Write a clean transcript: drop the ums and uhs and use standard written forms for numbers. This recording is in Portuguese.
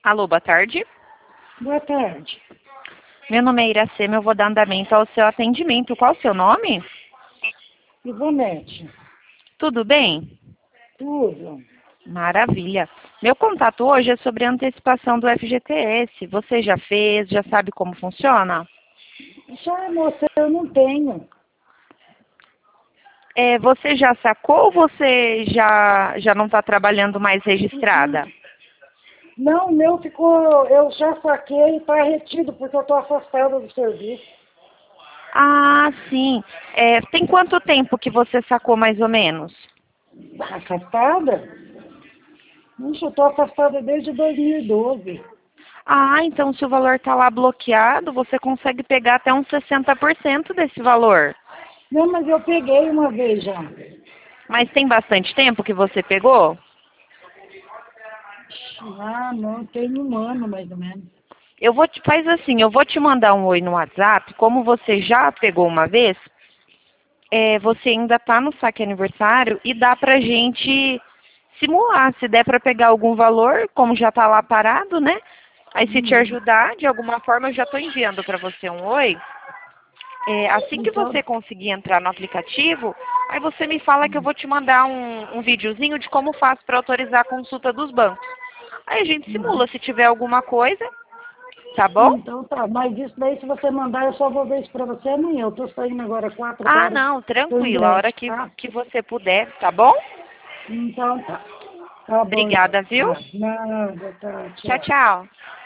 Alô, boa tarde. Boa tarde. Meu nome é Iracema, eu vou dar andamento ao seu atendimento. Qual o seu nome? Ivonete. Tudo bem? Tudo. Maravilha. Meu contato hoje é sobre a antecipação do FGTS. Você já fez? Já sabe como funciona? Já, moça, eu não tenho. Você já sacou ou você já não está trabalhando mais registrada? Não, o meu ficou, eu já saquei e está retido, porque eu estou afastada do serviço. Ah, sim. Tem quanto tempo que você sacou mais ou menos? Afastada? Ixi, eu estou afastada desde 2012. Ah, então se o valor está lá bloqueado, você consegue pegar até uns 60% desse valor. Não, mas eu peguei uma vez já. Mas tem bastante tempo que você pegou? Ah, não, tem um ano mais ou menos. Faz assim, eu vou te mandar um oi no WhatsApp. Como você já pegou uma vez, você ainda está no saque aniversário e dá pra gente simular. Se der para pegar algum valor, como já está lá parado, né? Aí se te ajudar, de alguma forma, eu já estou enviando para você um oi. Assim que Então, você conseguir entrar no aplicativo, aí você me fala que eu vou te mandar um videozinho de como faz para autorizar a consulta dos bancos. Aí a gente simula se tiver alguma coisa, tá bom? então tá, mas isso daí se você mandar, eu só vou ver isso para você amanhã. Eu estou saindo agora 4 Ah, horas não, do tranquilo, a hora ingresso, que, tá? que você puder, tá bom? Então tá. Tá bom, então. Obrigada, viu? Tá. Nada, tá. Tchau, Tchau. tchau.